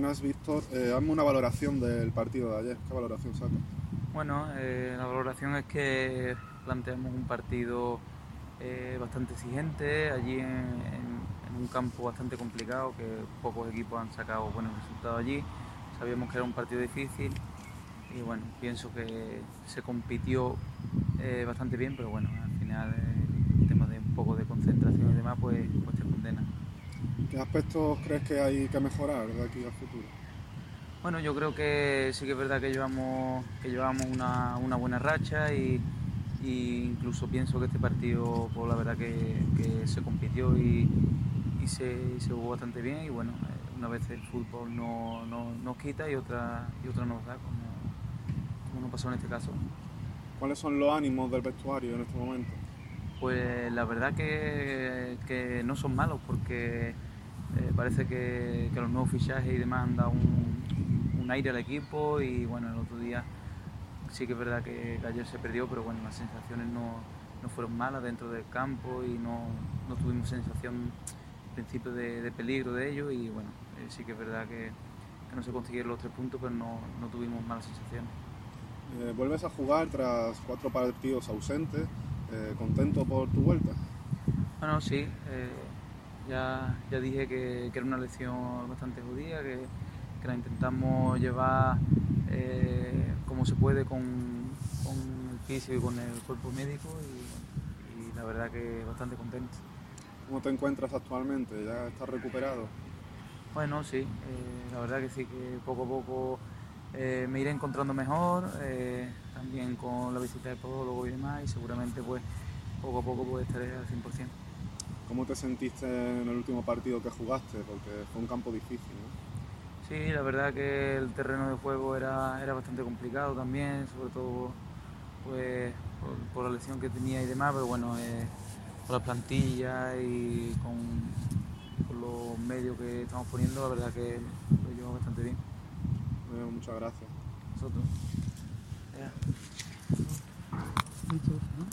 Buenas, Víctor. Hazme una valoración del partido de ayer. ¿Qué valoración sacas? Bueno, la valoración es que planteamos un partido bastante exigente, allí en un campo bastante complicado, que pocos equipos han sacado buenos resultados allí. Sabíamos que era un partido difícil y bueno, pienso que se compitió bastante bien, pero bueno, al final el tema de un poco de concentración y demás, pues te condena. ¿Qué aspectos crees que hay que mejorar de aquí al futuro? Bueno, yo creo que sí que es verdad que llevamos una buena racha y incluso pienso que este partido, pues la verdad que se compitió y se jugó bastante bien y bueno, una vez el fútbol nos quita y otra nos da, como no pasó en este caso. ¿Cuáles son los ánimos del vestuario en este momento? Pues la verdad que no son malos porque parece que los nuevos fichajes y demás han dado un aire al equipo y bueno, el otro día sí que es verdad que ayer se perdió, pero bueno, las sensaciones no fueron malas dentro del campo y no tuvimos sensación al principio de peligro de ellos y bueno, sí que es verdad que no se consiguieron los 3 puntos, pero no tuvimos malas sensaciones. Vuelves a jugar tras 4 partidos ausentes. ¿Contento por tu vuelta? Bueno, sí, ya dije que era una lección bastante jodida, que la intentamos llevar como se puede con el físico y con el cuerpo médico y la verdad que bastante contento. ¿Cómo te encuentras actualmente? ¿Ya estás recuperado? Bueno, sí, la verdad que sí, que poco a poco me iré encontrando mejor, también con la visita del podólogo y demás, y seguramente pues poco a poco pues estaré al 100%. ¿Cómo te sentiste en el último partido que jugaste? Porque fue un campo difícil, ¿no? Sí, la verdad que el terreno de juego era bastante complicado también, sobre todo pues por la lesión que tenía y demás, pero bueno, con la plantilla y con los medios que estamos poniendo, la verdad que lo llevamos bastante bien. Muchas gracias. Nosotros. Ya.